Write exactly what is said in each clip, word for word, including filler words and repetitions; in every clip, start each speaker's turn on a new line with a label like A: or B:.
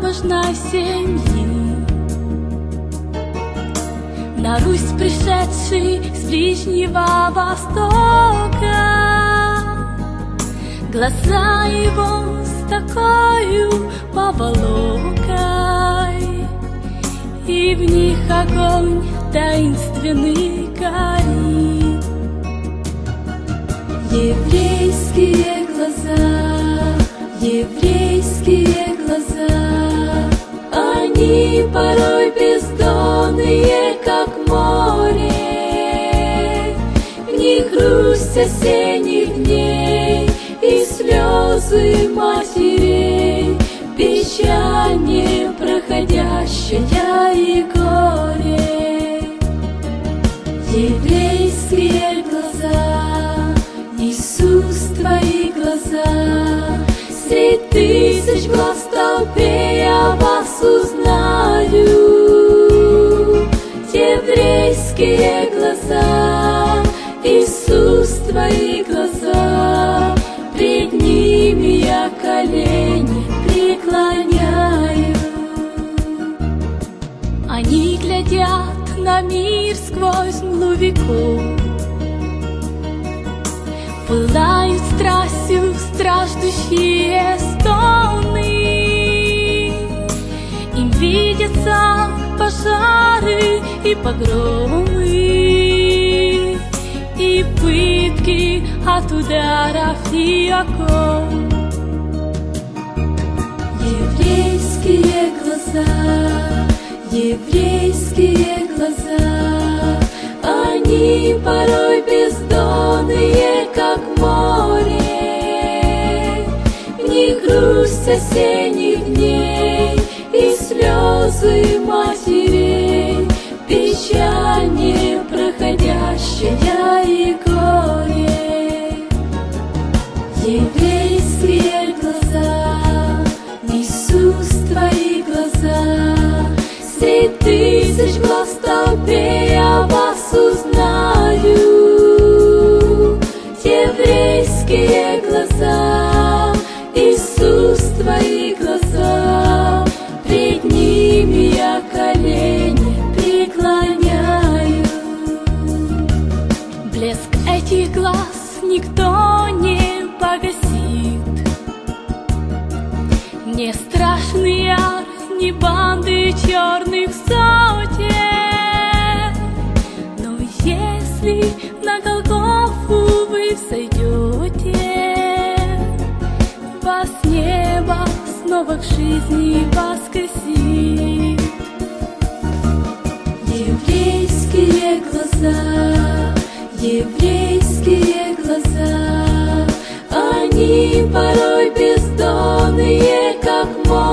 A: заможной семьи. На Русь пришедший с Ближнего Востока, глаза его с такою поволокой, и в них огонь таинственный горит. Еврейские глаза, еврейские глаза, они порой бездонные, как море. В них грусть осенних дней и слезы матерей, печаль непроходящая и горе. Еврейские глаза, Иисус, твои глаза, средь тысяч глаз в толпе я вас узнаю. Еврейские глаза, Иисус, твои глаза, пред ними я колени преклоняю. Они глядят на мир сквозь мглу веков, пылают страстью страждущие стоны. Им видятся пожары и погромы, и пытки от ударов и оков. Еврейские глаза, еврейские глаза, они порой бездонные, как море. В них грусть осенних дней и слезы матерей, печаль непроходящая и горе. Еврейские глаза, Иисус, твои глаза, средь тысяч глаз в толпе я вас узнаю. Еврейские глаза, Иисус, твои глаза, пред ними я колени преклоняю. Блеск этих глаз никто не погасит, не страшный яр, ни банды черных сотен. Но если на Голгофу вы взойдете, вас небо снова к жизни воскресит. Еврейские глаза, еврейские глаза, они порой бездонные, как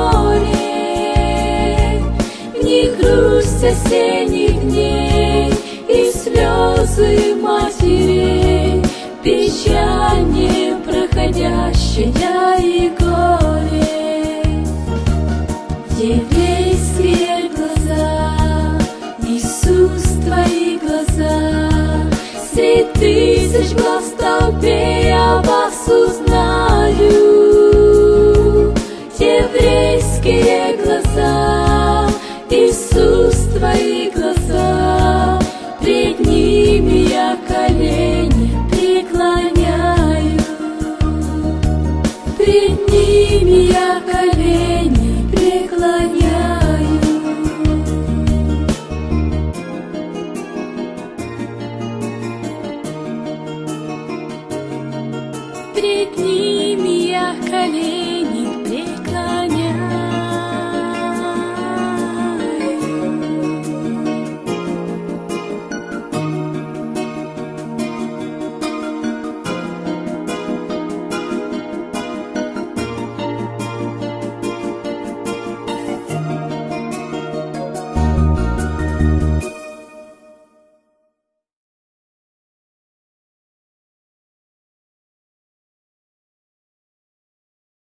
A: море. В них грусть осенних дней и слезы матерей, печаль непроходящая и горе. Еврейские глаза, Иисус, твои глаза, средь тысяч глаз в толпе я вас узнаю. Еврейские глаза, Иисус, твои глаза,